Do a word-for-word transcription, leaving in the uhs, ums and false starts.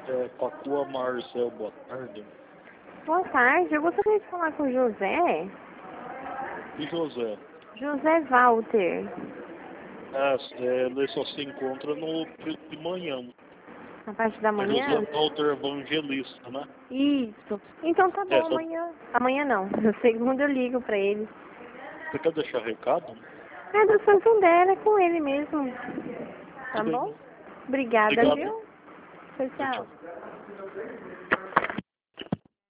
É, Pacua Marcel, boa tarde. Boa tarde, eu gostaria de falar com o José. E José? José Walter. Ah, é, ele só se encontra no período de manhã. Na parte da É manhã? José Walter Evangelista, né? Isso. Então tá É, bom, só... amanhã. Amanhã não. No segundo eu ligo pra ele. Você quer deixar recado? É do Santander, é com ele mesmo. Tá Tudo bem. bom? Obrigada, Obrigado. viu? Tchau, Tchau, tchau. tchau.